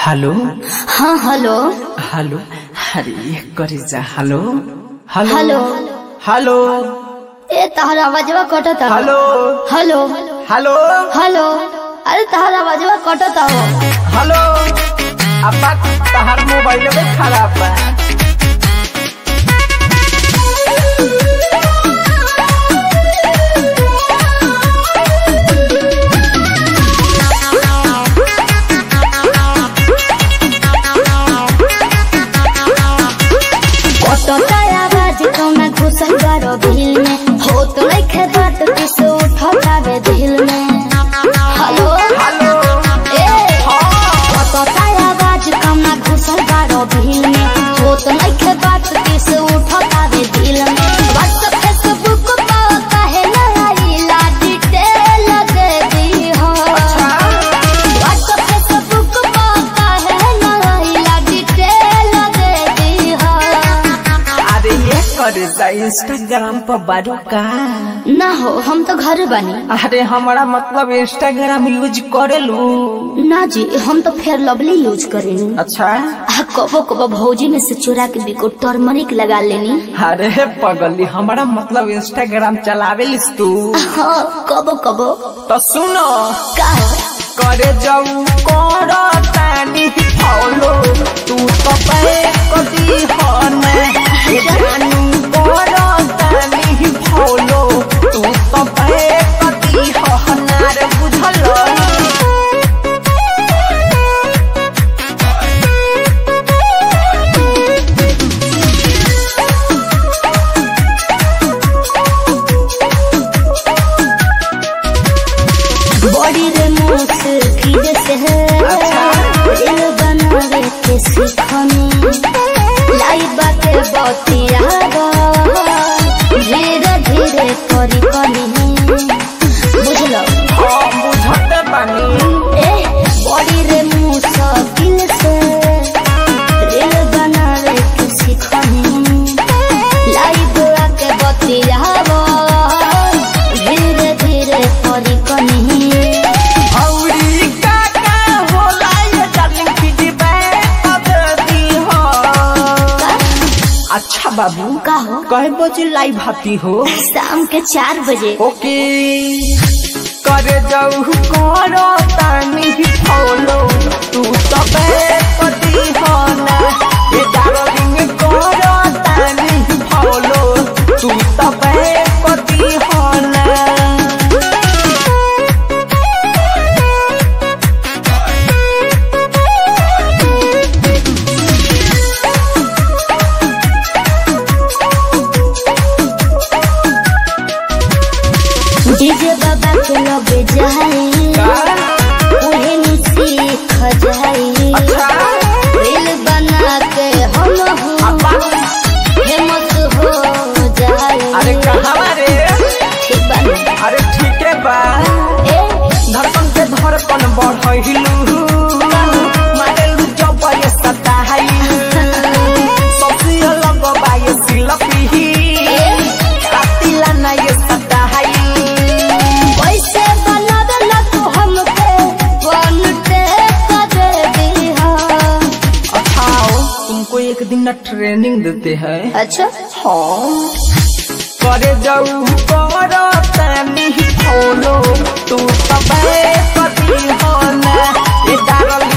Hello. हाँ hello. Hello. अरे करे जा। Hello hello hello hello. ए तहरा आवाजवा कटता। Hello hello hello hello. अरे तहरा आवाजवा कटता हो। हेलो। अब तहार मोबाइल में खराब बा। घुसल बारो दिल में हो तो नहीं बात किस उठावे दिल में। Hello hello. आवाज कम ना घुसल बारो दिल में हो तो नहीं बात किस उठावे दिल में। व्हाट्सएप फेसबुक पर काहे ना आईला डिटेल दे दी हो। व्हाट्सएप फेसबुक पर काहे ना आईला डिटेल दे दी हो। अरे ये करे जा इंस्टाग्राम पर बारू का ना हो, हम तो घर बनी। अरे हमारा मतलब इंस्टाग्राम यूज करे लू ना जी, हम तो फेयर लवली यूज करेनी। अच्छा। कबो कबो भौजी में से चुरा के बिको टर्मरिक लगा लेनी। अरे पगली हमारा मतलब इंस्टाग्राम चलावे लिस तू। हाँ कबो कबो। तो सुनो का करे जाऊ करो तानी फॉलो तू तो कदी हो ना जानू करो तानी फॉलो तू तो कदी हो ना रे बुझलो। बॉडी रे मुस्की से दिल बनावे के सीखनी लाई बाते बतिया धीरे धीरे करी कनी बुझलो। बुझते बानी बॉडी रे मुस्किल से दिल बनावे के सीखनी लाई बुआ के बतिया धीरे धीरे करी कनी। अच्छा बाबू का हो कहे बजे लाइव आती हो? शाम के 4 बजे। ओके करे जाऊ करो तानी फॉलो तू तो कदी हो ना ये डार्लिंग करो तानी फॉलो तू तो कदी हो ना। डीजे बाबा के लगे जाई उहे नु सीख जाई। रील बना के हम फेमस हो जाई। अरे कहाँ रे? ठीक बा। अरे ठीक है बा। धड़कन के धड़कन बढ़लू मारेलू जब ये सताई सबसे अलग बा ये सिलपी कातिला ना ये सताई। वैसे बना देला तू हमके बनते कर दी हो। अच्छा तुमको एक दिन ना ट्रेनिंग देते हैं। अच्छा हाँ करे जाऊ करो तानी फॉलो तू तो कदी हो ना ये डार्लिंग